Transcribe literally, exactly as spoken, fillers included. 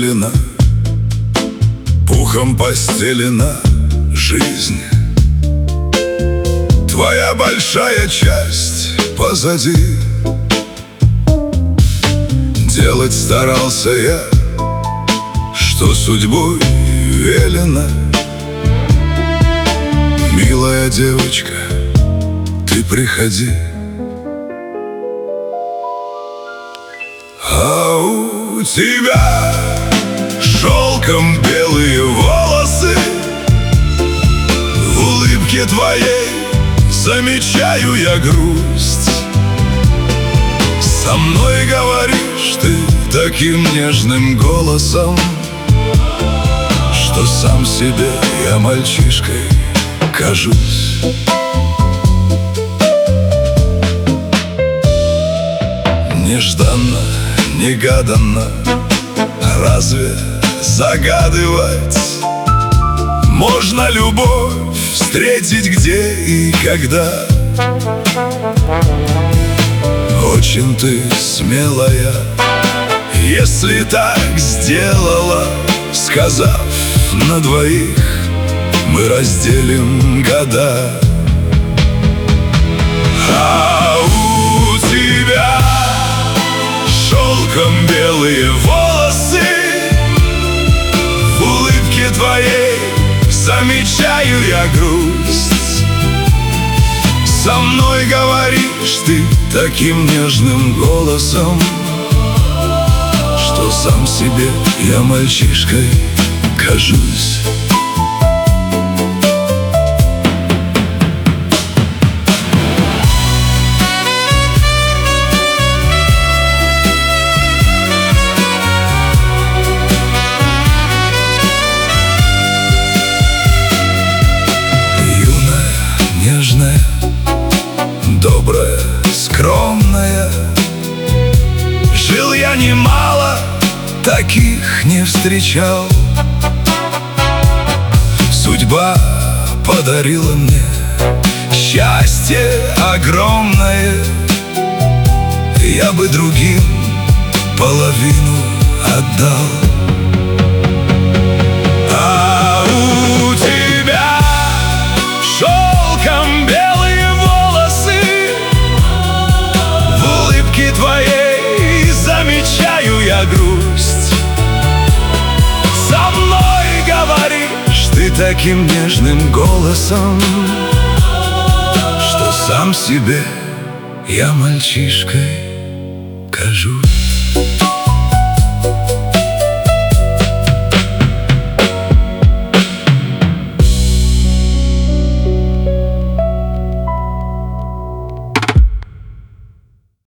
застелена, пухом постелена жизнь. Твоя большая часть позади. Делать старался я, что судьбой велено. Милая девочка, ты приходи. А у тебя шелком белые волосы, в улыбке твоей замечаю я грусть. Со мной говоришь ты таким нежным голосом, что сам себе я мальчишкой кажусь. Нежданно, негаданно, разве загадывать можно любовь встретить где и когда? Очень ты смелая, если так сделала, сказав на двоих мы разделим года. А у тебя шелком белые волосы, в улыбке твоей замечаю я грусть. Со мной говоришь ты таким нежным голосом, что сам себе я мальчишкой кажусь. Добрая, скромная, жил я немало, таких не встречал. Судьба подарила мне счастье огромное, я бы другим половину отдал. А у тебя шелком белые твоей замечаю я грусть. Со мной говоришь ты таким нежным голосом, что сам себе я мальчишкой кажусь.